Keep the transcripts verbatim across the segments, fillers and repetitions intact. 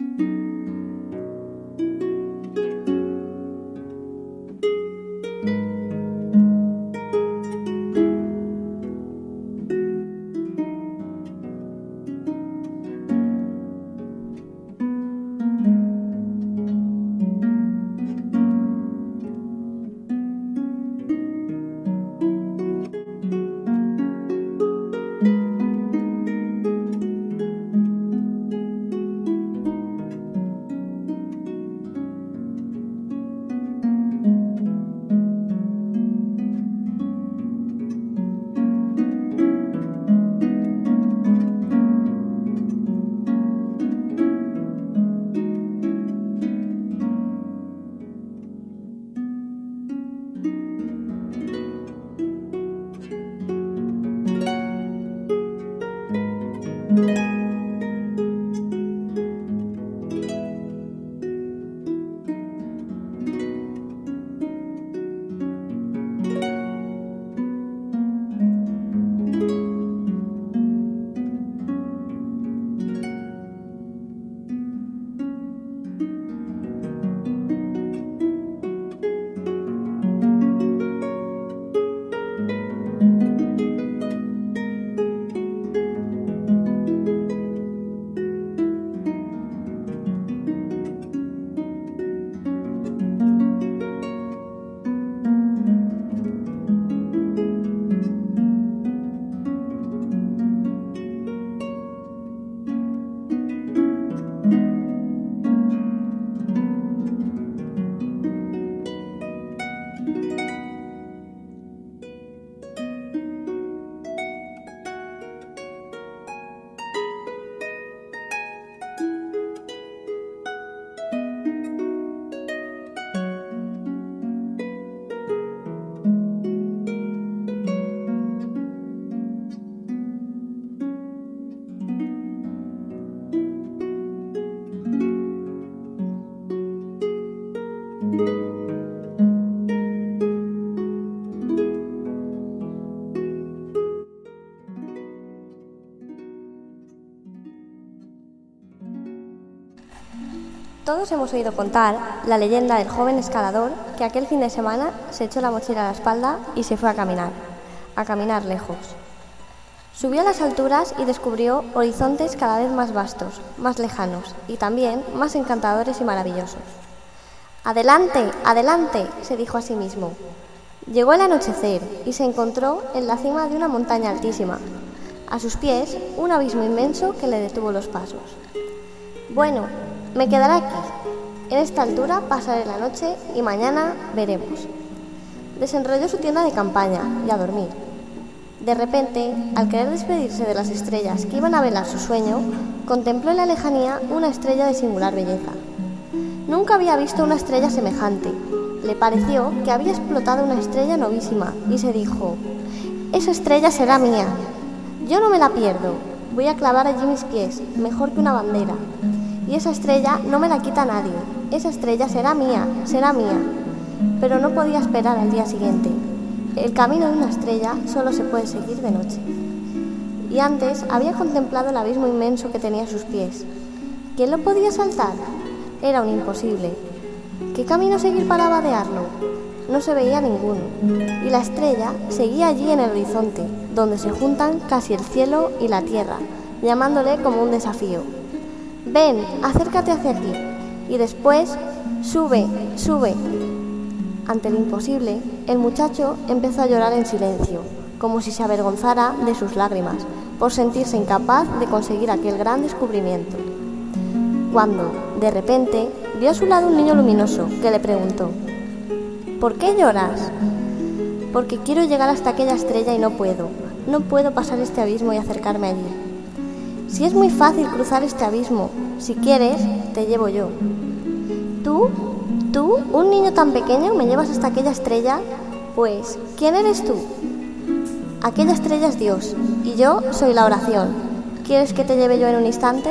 Todos hemos oído contar la leyenda del joven escalador que aquel fin de semana se echó la mochila a la espalda y se fue a caminar, a caminar lejos. Subió a las alturas y descubrió horizontes cada vez más vastos, más lejanos y también más encantadores y maravillosos. «¡Adelante, adelante!», se dijo a sí mismo. Llegó el anochecer y se encontró en la cima de una montaña altísima. A sus pies, un abismo inmenso que le detuvo los pasos. «Bueno, me quedaré aquí. En esta altura pasaré la noche y mañana veremos». Desenrolló su tienda de campaña y a dormir. De repente, al querer despedirse de las estrellas que iban a velar su sueño, contempló en la lejanía una estrella de singular belleza. Nunca había visto una estrella semejante. Le pareció que había explotado una estrella novísima y se dijo: «Esa estrella será mía. Yo no me la pierdo. Voy a clavar allí mis pies, mejor que una bandera. Y esa estrella no me la quita nadie. Esa estrella será mía, será mía». Pero no podía esperar al día siguiente. El camino de una estrella solo se puede seguir de noche. Y antes había contemplado el abismo inmenso que tenía a sus pies. ¿Quién lo podía saltar? Era un imposible. ¿Qué camino seguir para vadearlo? No se veía ninguno. Y la estrella seguía allí en el horizonte, donde se juntan casi el cielo y la tierra, llamándole como un desafío. «Ven, acércate hacia aquí». Y después, «Sube, sube». Ante lo imposible, el muchacho empezó a llorar en silencio, como si se avergonzara de sus lágrimas, por sentirse incapaz de conseguir aquel gran descubrimiento. Cuando, de repente, vio a su lado un niño luminoso que le preguntó: «¿Por qué lloras?». «Porque quiero llegar hasta aquella estrella y no puedo. No puedo pasar este abismo y acercarme allí». «Si es muy fácil cruzar este abismo. Si quieres, te llevo yo». «¿Tú? ¿Tú, un niño tan pequeño, me llevas hasta aquella estrella? Pues, ¿quién eres tú?». «Aquella estrella es Dios, y yo soy la oración. ¿Quieres que te lleve yo en un instante?».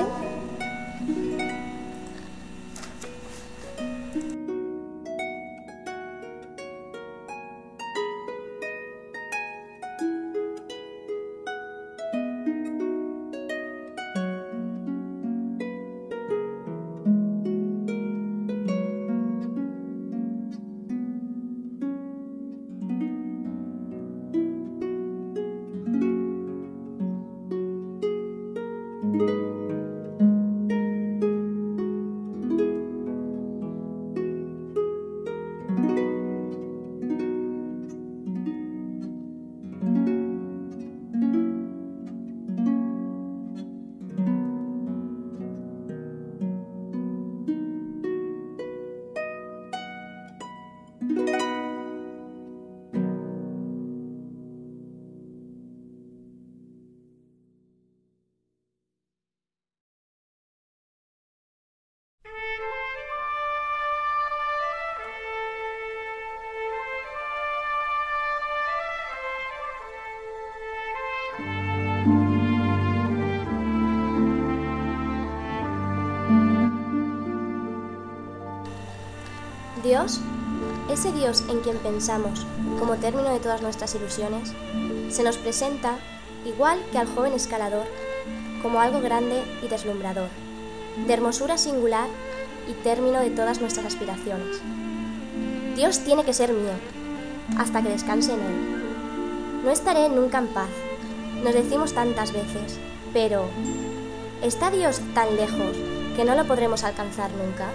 Dios, ese Dios en quien pensamos como término de todas nuestras ilusiones, se nos presenta, igual que al joven escalador, como algo grande y deslumbrador, de hermosura singular y término de todas nuestras aspiraciones. Dios tiene que ser mío, hasta que descanse en Él. No estaré nunca en paz, nos decimos tantas veces, pero ¿está Dios tan lejos que no lo podremos alcanzar nunca?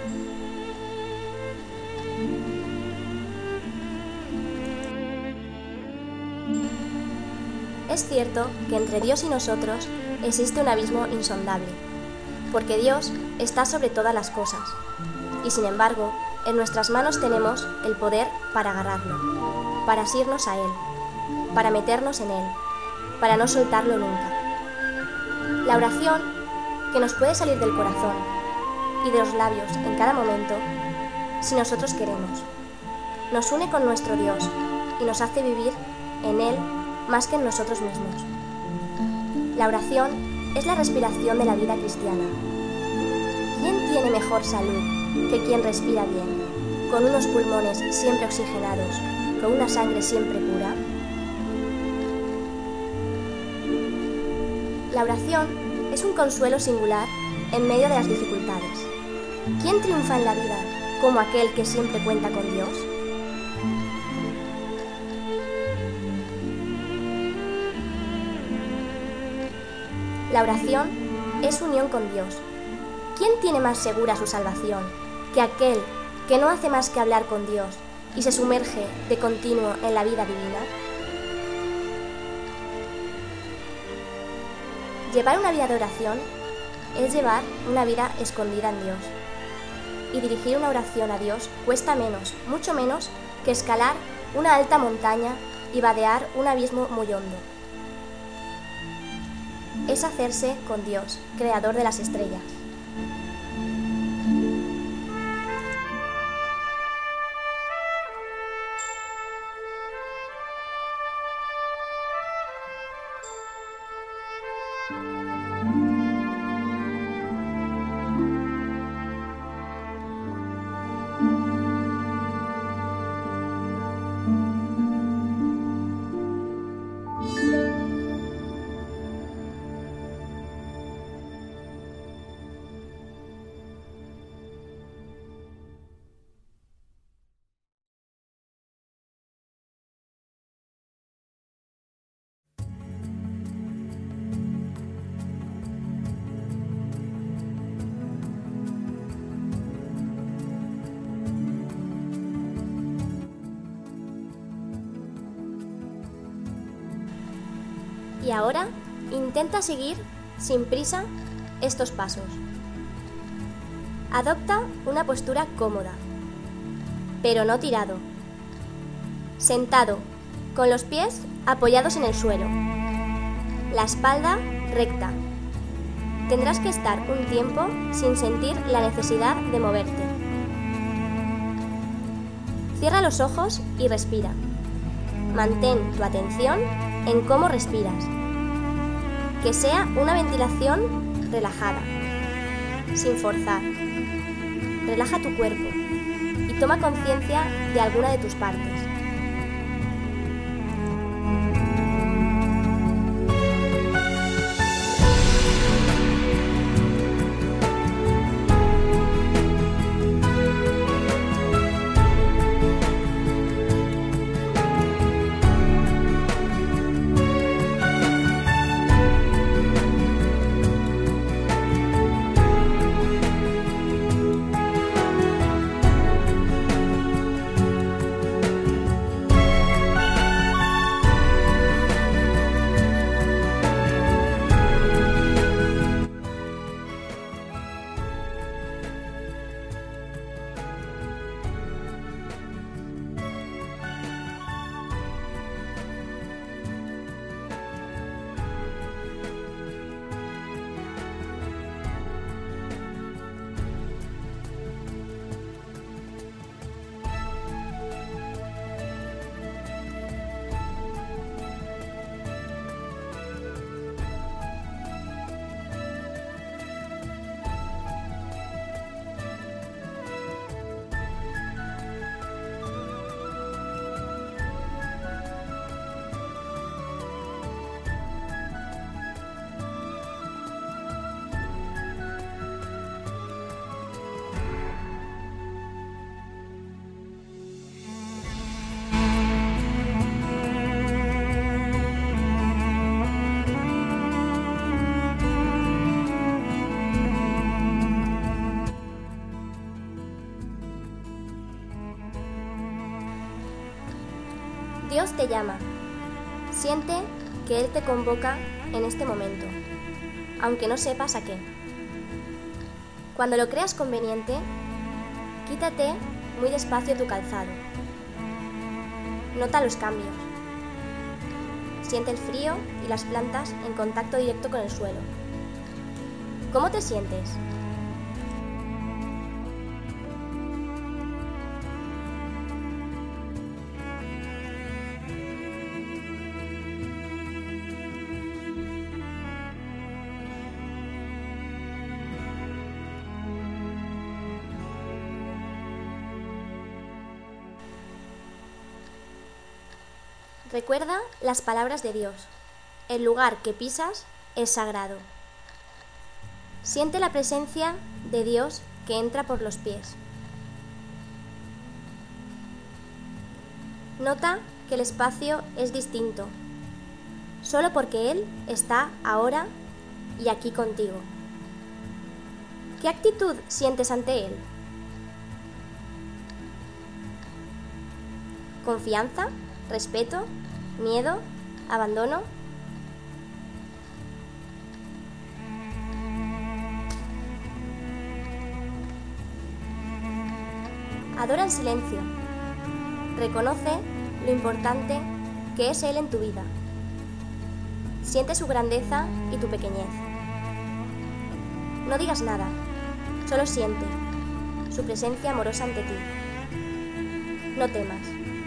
Es cierto que entre Dios y nosotros existe un abismo insondable, porque Dios está sobre todas las cosas, y sin embargo, en nuestras manos tenemos el poder para agarrarlo, para asirnos a Él, para meternos en Él, para no soltarlo nunca. La oración, que nos puede salir del corazón y de los labios en cada momento, si nosotros queremos, nos une con nuestro Dios y nos hace vivir en Él más que en nosotros mismos. La oración es la respiración de la vida cristiana. ¿Quién tiene mejor salud que quien respira bien, con unos pulmones siempre oxigenados, con una sangre siempre pura? La oración es un consuelo singular en medio de las dificultades. ¿Quién triunfa en la vida como aquel que siempre cuenta con Dios? La oración es unión con Dios. ¿Quién tiene más segura su salvación que aquel que no hace más que hablar con Dios y se sumerge de continuo en la vida divina? Llevar una vida de oración es llevar una vida escondida en Dios. Y dirigir una oración a Dios cuesta menos, mucho menos, que escalar una alta montaña y vadear un abismo muy hondo. Es hacerse con Dios, creador de las estrellas. Y ahora intenta seguir, sin prisa, estos pasos. Adopta una postura cómoda, pero no tirado. Sentado, con los pies apoyados en el suelo. La espalda recta. Tendrás que estar un tiempo sin sentir la necesidad de moverte. Cierra los ojos y respira. Mantén tu atención en cómo respiras. Que sea una ventilación relajada, sin forzar. Relaja tu cuerpo y toma conciencia de alguna de tus partes. Dios te llama. Siente que Él te convoca en este momento, aunque no sepas a qué. Cuando lo creas conveniente, quítate muy despacio tu calzado. Nota los cambios. Siente el frío y las plantas en contacto directo con el suelo. ¿Cómo te sientes? Recuerda las palabras de Dios. El lugar que pisas es sagrado. Siente la presencia de Dios que entra por los pies. Nota que el espacio es distinto, solo porque Él está ahora y aquí contigo. ¿Qué actitud sientes ante Él? ¿Confianza? ¿Respeto? ¿Miedo? ¿Abandono? Adora en silencio. Reconoce lo importante que es Él en tu vida. Siente su grandeza y tu pequeñez. No digas nada, solo siente su presencia amorosa ante ti. No temas.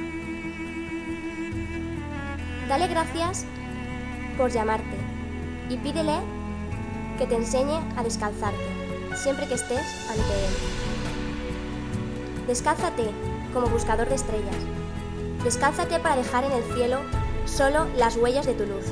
Dale gracias por llamarte y pídele que te enseñe a descalzarte siempre que estés ante Él. Descálzate como buscador de estrellas. Descálzate para dejar en el cielo solo las huellas de tu luz.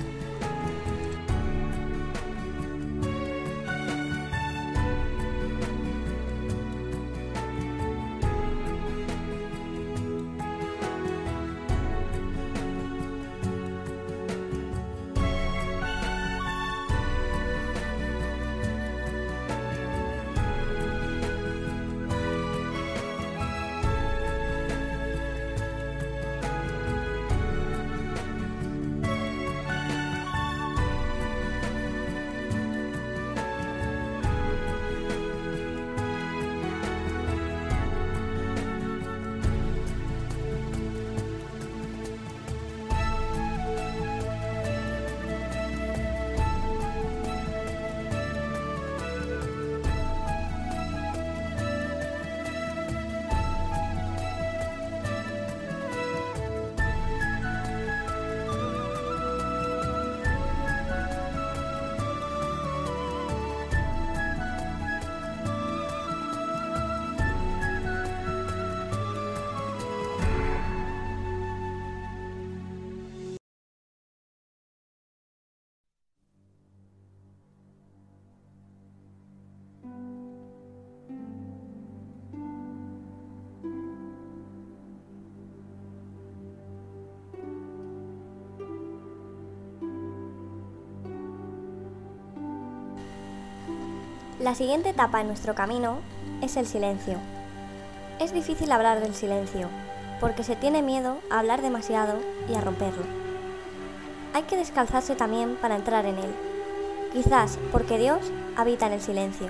La siguiente etapa en nuestro camino es el silencio. Es difícil hablar del silencio, porque se tiene miedo a hablar demasiado y a romperlo. Hay que descalzarse también para entrar en él, quizás porque Dios habita en el silencio.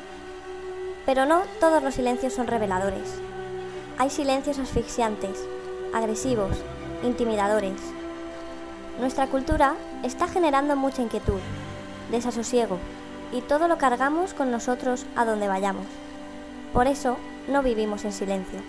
Pero no todos los silencios son reveladores. Hay silencios asfixiantes, agresivos, intimidadores. Nuestra cultura está generando mucha inquietud, desasosiego, y todo lo cargamos con nosotros a donde vayamos. Por eso no vivimos en silencio.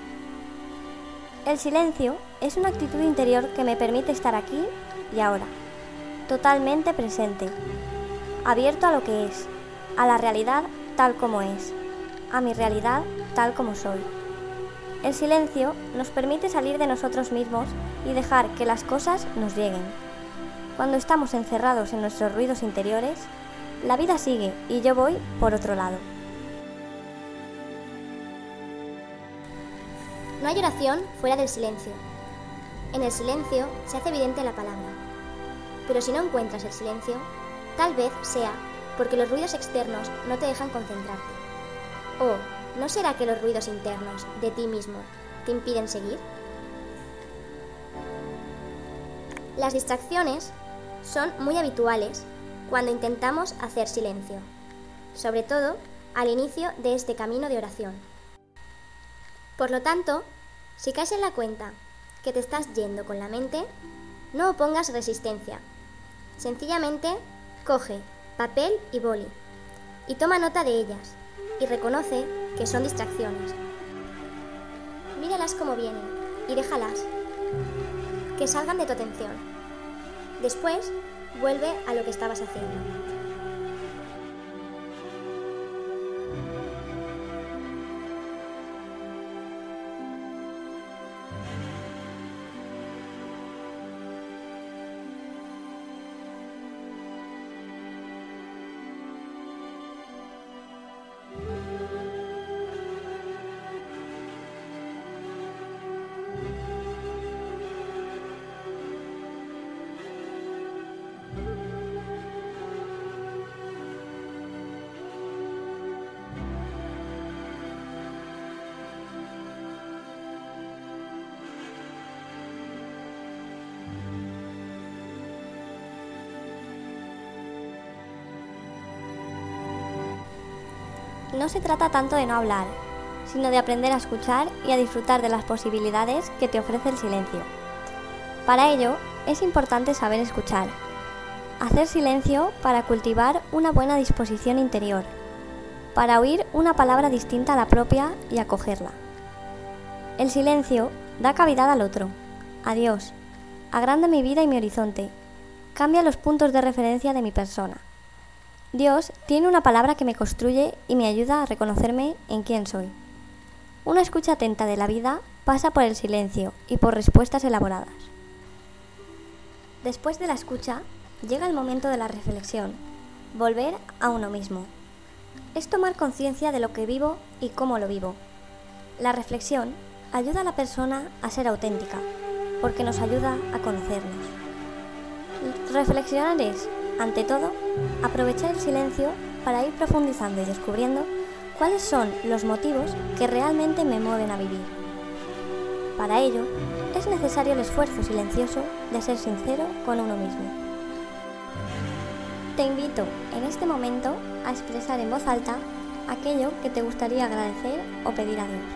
El silencio es una actitud interior que me permite estar aquí y ahora, totalmente presente, abierto a lo que es, a la realidad tal como es, a mi realidad tal como soy. El silencio nos permite salir de nosotros mismos y dejar que las cosas nos lleguen. Cuando estamos encerrados en nuestros ruidos interiores, la vida sigue y yo voy por otro lado. No hay oración fuera del silencio. En el silencio se hace evidente la palabra. Pero si no encuentras el silencio, tal vez sea porque los ruidos externos no te dejan concentrarte. ¿O no será que los ruidos internos de ti mismo te impiden seguir? Las distracciones son muy habituales cuando intentamos hacer silencio, sobre todo al inicio de este camino de oración. Por lo tanto, si caes en la cuenta que te estás yendo con la mente, no opongas resistencia. Sencillamente, coge papel y boli y toma nota de ellas y reconoce que son distracciones. Míralas como vienen y déjalas, que salgan de tu atención. Después, vuelve a lo que estabas haciendo. No se trata tanto de no hablar, sino de aprender a escuchar y a disfrutar de las posibilidades que te ofrece el silencio. Para ello, es importante saber escuchar, hacer silencio para cultivar una buena disposición interior, para oír una palabra distinta a la propia y acogerla. El silencio da cavidad al otro, a Dios, agranda mi vida y mi horizonte, cambia los puntos de referencia de mi persona. Dios tiene una palabra que me construye y me ayuda a reconocerme en quién soy. Una escucha atenta de la vida pasa por el silencio y por respuestas elaboradas. Después de la escucha, llega el momento de la reflexión, volver a uno mismo. Es tomar conciencia de lo que vivo y cómo lo vivo. La reflexión ayuda a la persona a ser auténtica, porque nos ayuda a conocernos. Reflexionar es, ante todo, aprovechar el silencio para ir profundizando y descubriendo cuáles son los motivos que realmente me mueven a vivir. Para ello, es necesario el esfuerzo silencioso de ser sincero con uno mismo. Te invito en este momento a expresar en voz alta aquello que te gustaría agradecer o pedir a Dios.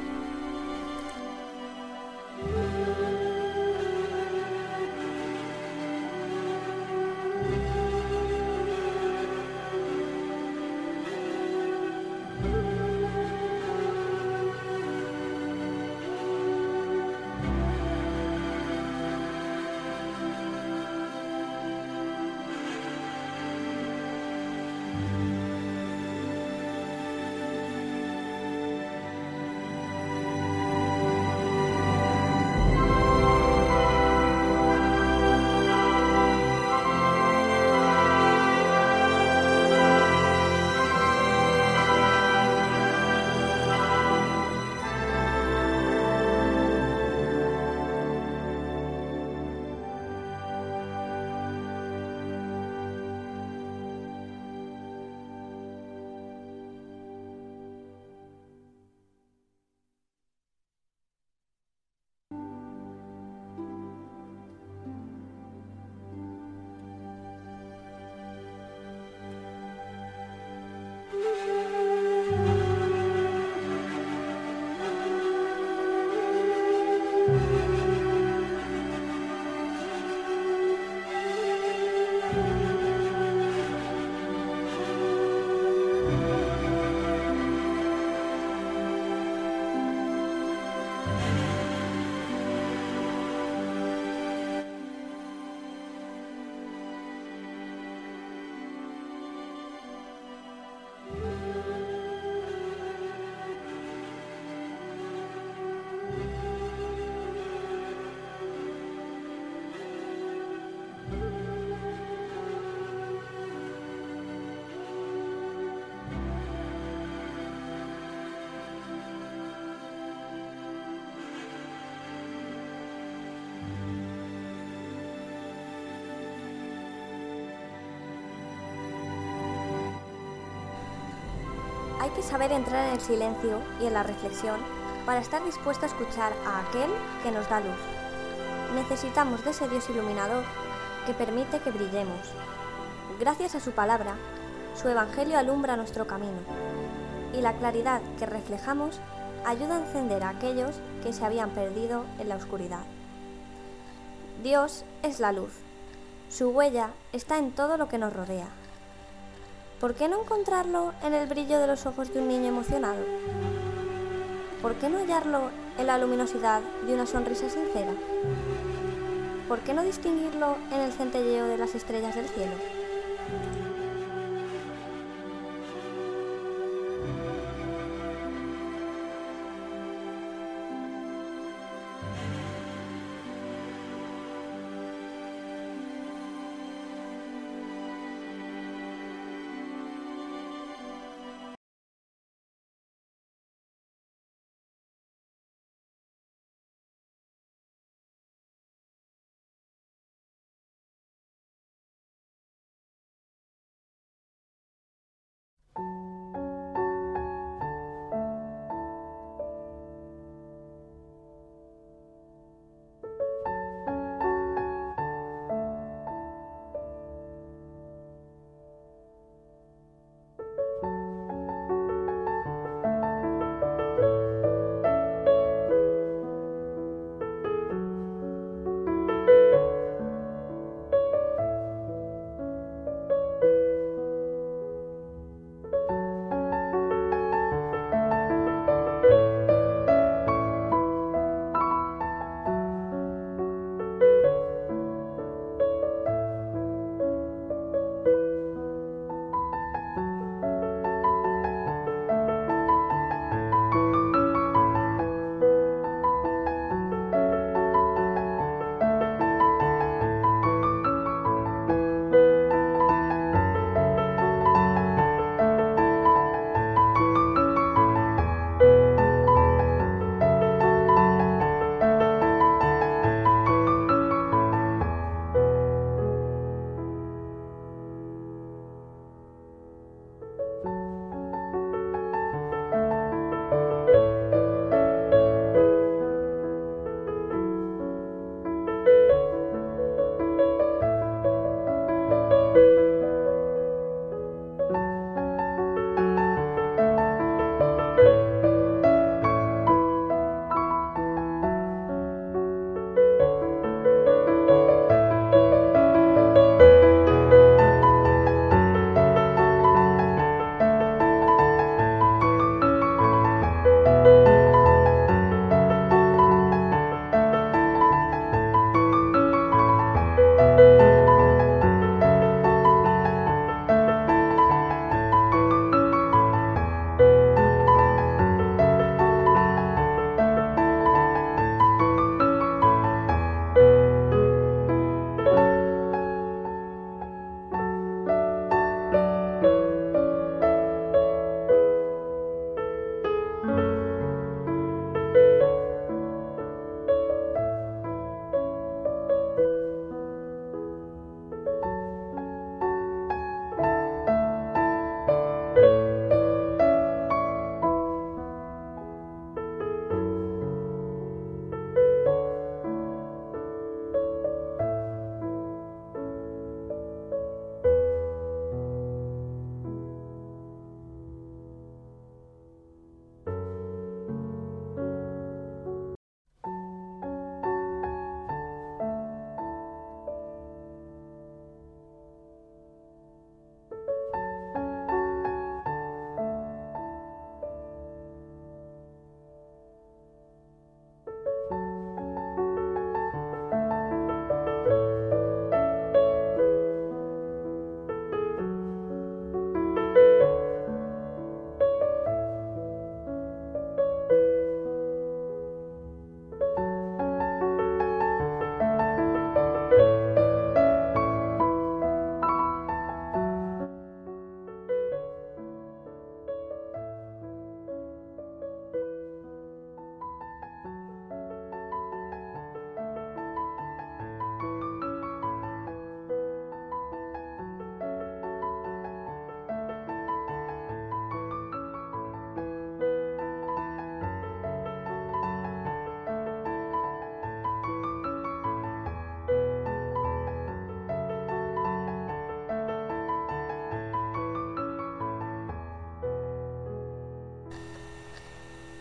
Hay que saber entrar en el silencio y en la reflexión para estar dispuesto a escuchar a aquel que nos da luz. necesitamos de ese Dios iluminador que permite que brillemos. Gracias a su palabra, su Evangelio alumbra nuestro camino, y la claridad que reflejamos ayuda a encender a aquellos que se habían perdido en la oscuridad. Dios es la luz. Su huella está en todo lo que nos rodea. ¿Por qué no encontrarlo en el brillo de los ojos de un niño emocionado? ¿Por qué no hallarlo en la luminosidad de una sonrisa sincera? ¿Por qué no distinguirlo en el centelleo de las estrellas del cielo?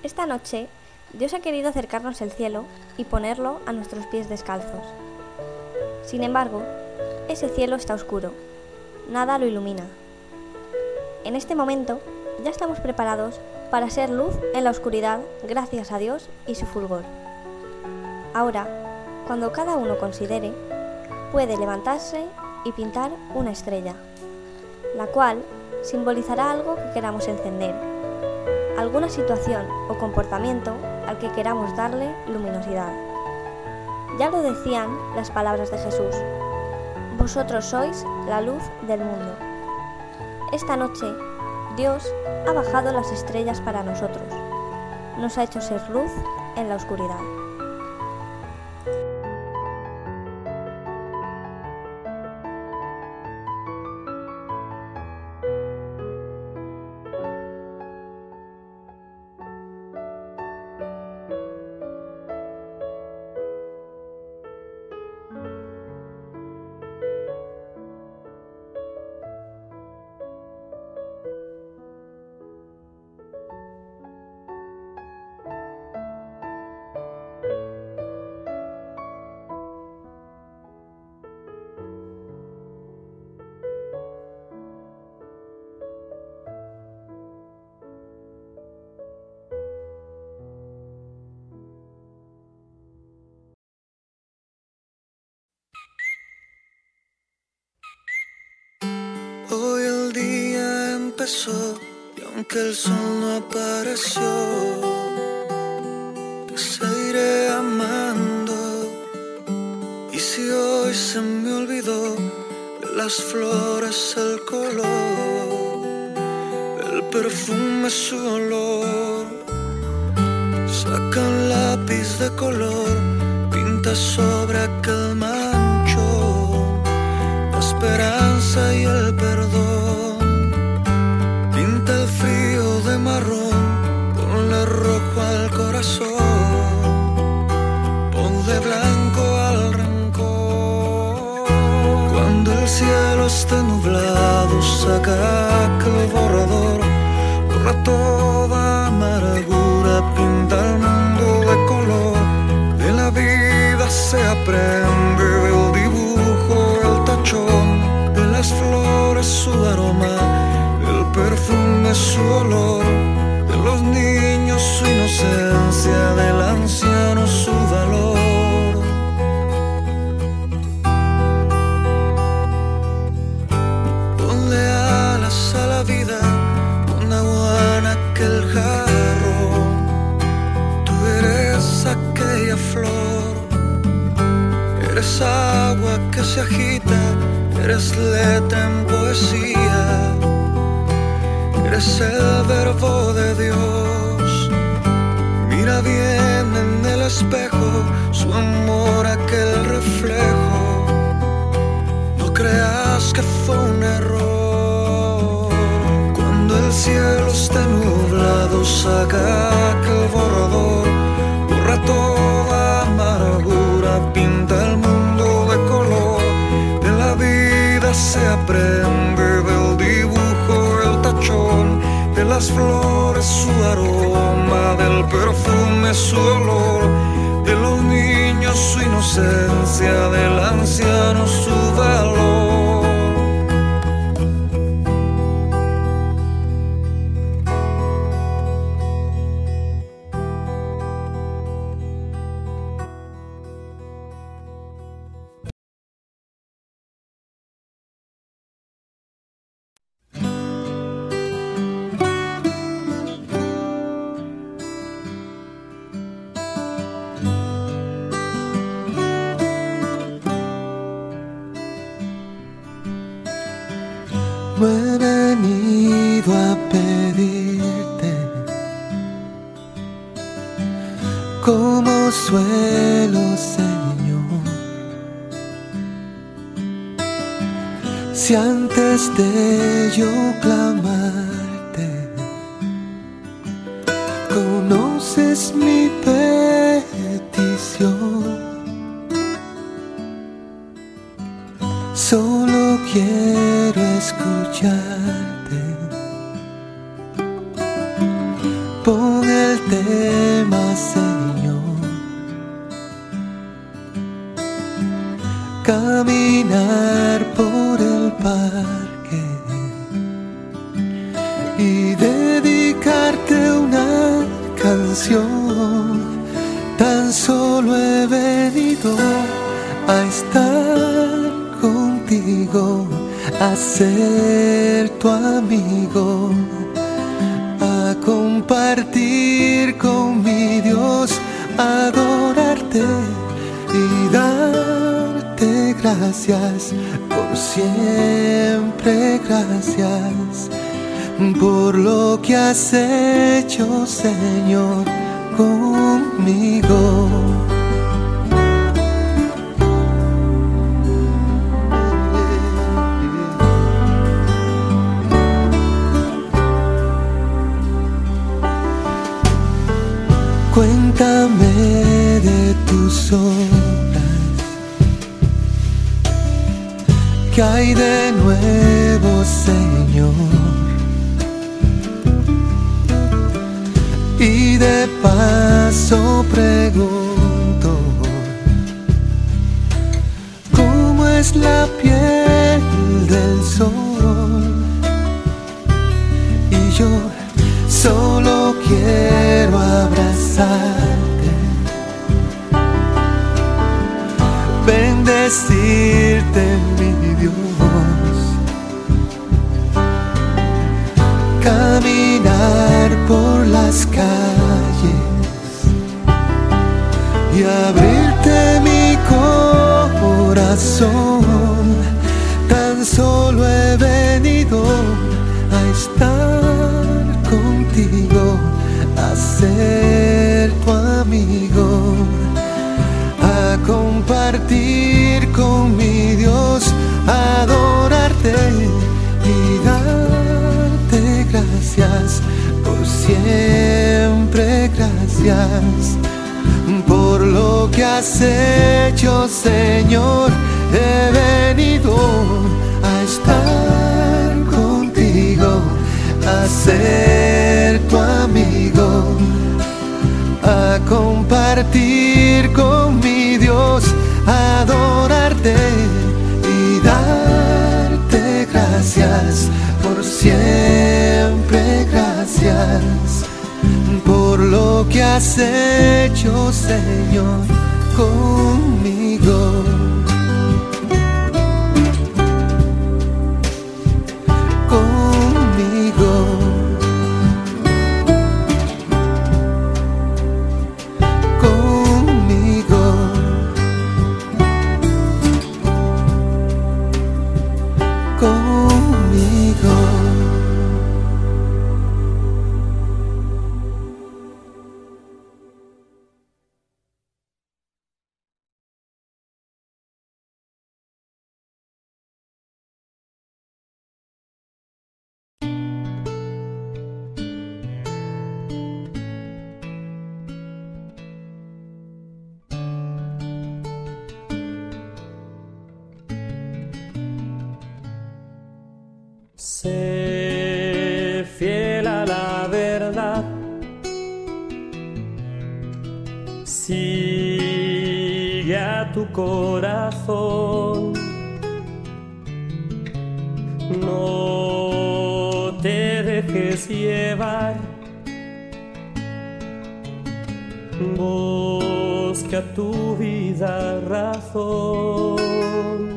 Esta noche, Dios ha querido acercarnos el cielo y ponerlo a nuestros pies descalzos. Sin embargo, ese cielo está oscuro, nada lo ilumina. En este momento, ya estamos preparados para ser luz en la oscuridad gracias a Dios y su fulgor. Ahora, cuando cada uno considere, puede levantarse y pintar una estrella, la cual simbolizará algo que queramos encender, alguna situación o comportamiento al que queramos darle luminosidad. Ya lo decían las palabras de Jesús: vosotros sois la luz del mundo. Esta noche, Dios ha bajado las estrellas para nosotros, nos ha hecho ser luz en la oscuridad. Hoy el día empezó y aunque el sol no apareció, te seguiré amando. Y si hoy se me olvidó de las flores el color, el perfume su olor, saca un lápiz de color, pinta sobre aquel manchón la esperanza y el perdón. Pinta el frío de marrón, ponle rojo al corazón, ponle blanco al rencor. Cuando el cielo esté nublado, saca aquel borrador, borra toda amargura, pinta el mundo de color. De la vida se aprende, del dibujo el tachón, de las flores su aroma, del perfume su olor, de los niños su inocencia, del anciano su valor. Ponle alas a la vida, pon agua en aquel jarrón. Tú eres aquella flor, eres agua que se agita, eres letra en poesía, eres el verbo de Dios. Mira bien en el espejo, su amor aquel reflejo. No creas que fue un error. Cuando el cielo esté nublado, saca aquel borrador, borra toda amargura, pinta el mundo de color. De la vida se aprende, del dibujo el tachón, de las flores su aroma, del perfume su olor, de los niños su inocencia, del anciano su valor. No he venido a pedirte como suelo, Señor. Si antes de yo clamarte conoces mi petición, solo quiero escucharte. Pon el canción. Tan solo he venido a estar contigo, a ser tu amigo, a compartir con mi Dios, a adorarte y darte gracias por siempre, gracias por lo que has hecho, Señor, conmigo. Cuéntame de tus obras, ¿qué hay de nuevo, Señor? Y de paso pregunto, ¿cómo es la piel del sol? Y yo solo quiero abrazarte, bendecirte, mi Dios, caminar por las calles y abrirte mi corazón. Tan solo he venido a estar contigo, a ser tu amigo, a compartir con mi Dios, a adorarte y darte gracias por siempre, gracias por lo que has hecho, Señor. He venido a estar contigo, a ser tu amigo, a compartir con mi Dios, a adorarte y darte gracias por siempre, gracias por lo que has hecho, Señor, conmigo. Sé fiel a la verdad, sigue a tu corazón, no te dejes llevar, busca tu vida razón.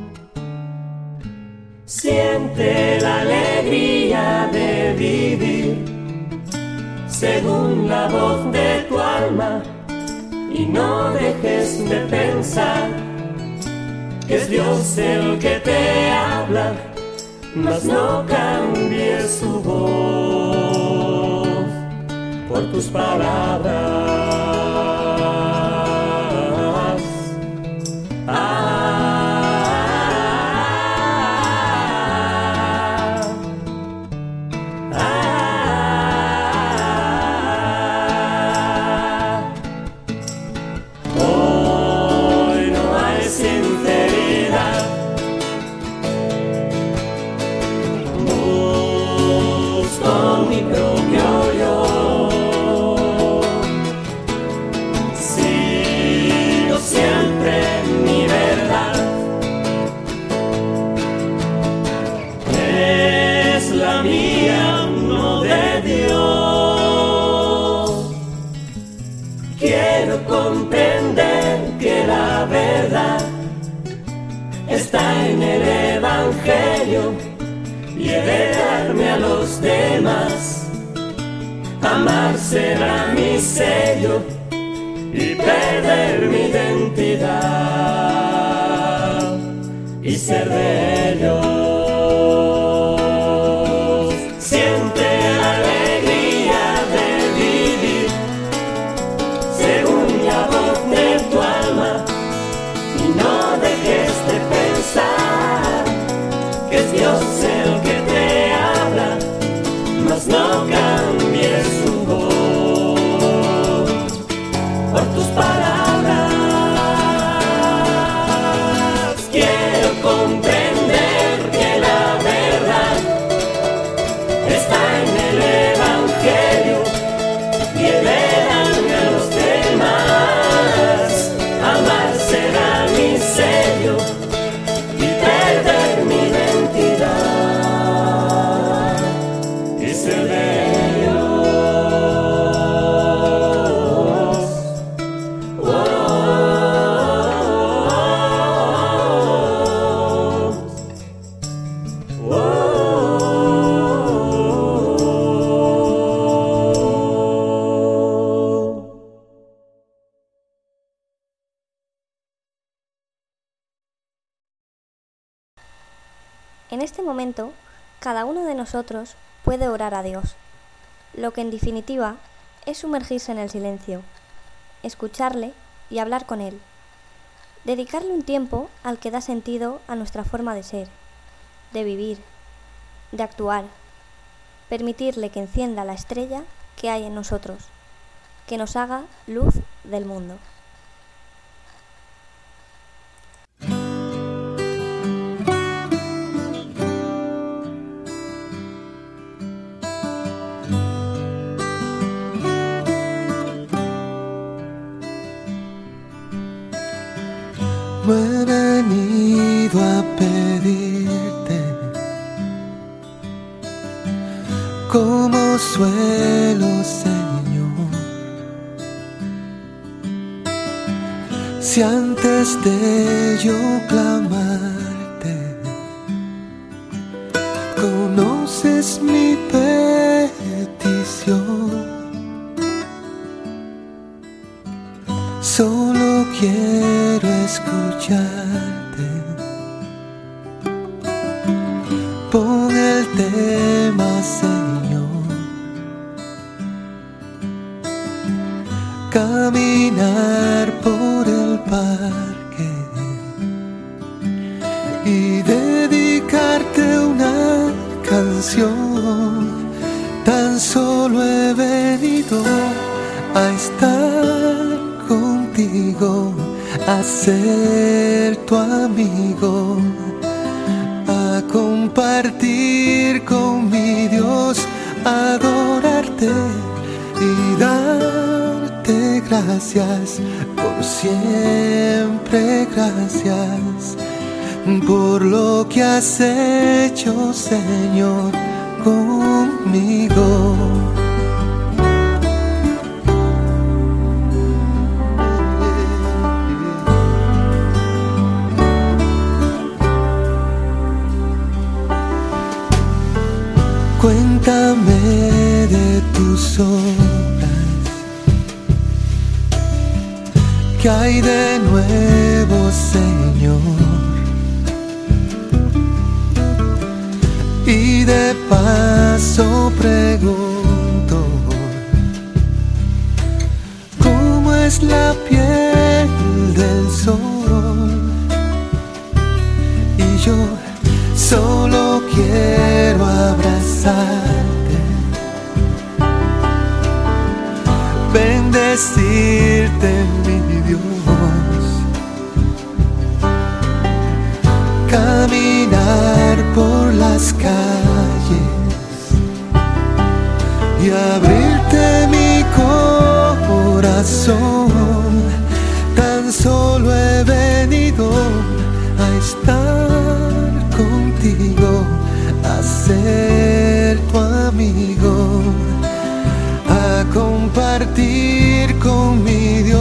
Siente la alegría de vivir según la voz de tu alma y no dejes de pensar que es Dios el que te habla, mas no cambies su voz por tus palabras. quiero comprender que la verdad está en el Evangelio y he de darme a los demás. Amar será mi sello y perder mi identidad y ser de ellos. Siente la alegría de vivir según la voz de tu alma y no dejes de pensar que es Dios el que te habla, mas no cambies su voz por tus palabras. Quiero comprender que la verdad está en el Evangelio y he de darme a los demás. Amar será mi sello y perder mi identidad y ser de ellos. Oh, oh, oh, oh. En este momento, cada uno de nosotros puede orar a Dios, lo que en definitiva es sumergirse en el silencio, escucharle y hablar con Él, dedicarle un tiempo al que da sentido a nuestra forma de ser, de vivir, de actuar, permitirle que encienda la estrella que hay en nosotros, que nos haga luz del mundo. No he venido a pedirte como suelo, Señor. Si antes de yo clamarte conoces mi petición, solo quiero escucharte. Pon el tema, Señor. Caminar por el parque y dedicarte una canción. Tan solo he venido a estar contigo, a ser tu amigo, a compartir con mi Dios, adorarte y darte gracias por siempre. Gracias por lo que has hecho, Señor, conmigo. Cuéntame de tus obras, ¿qué hay de nuevo, Señor? Y de paso pregunto, ¿cómo es la piel del sol? Y yo solo quiero abrazarte, bendecirte, mi Dios, caminar por las calles y abrirte mi corazón. Tan solo he venido a estar contigo, a ser tu amigo, a compartir con mi Dios.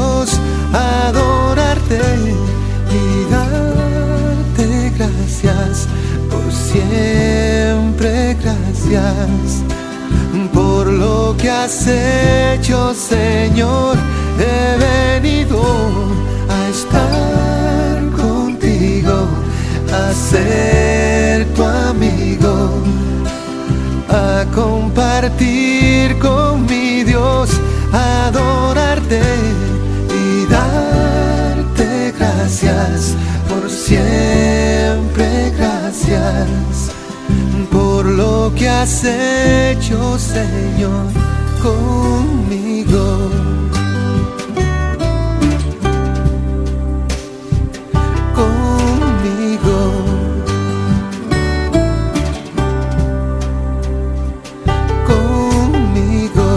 adorarte y darte gracias por siempre, gracias por lo que has hecho, Señor. He venido a estar contigo, a ser tu amigo, a compartir con mi Dios, a adorarte y darte gracias por siempre, gracias por lo que has hecho, Señor, conmigo.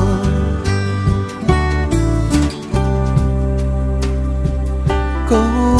Go.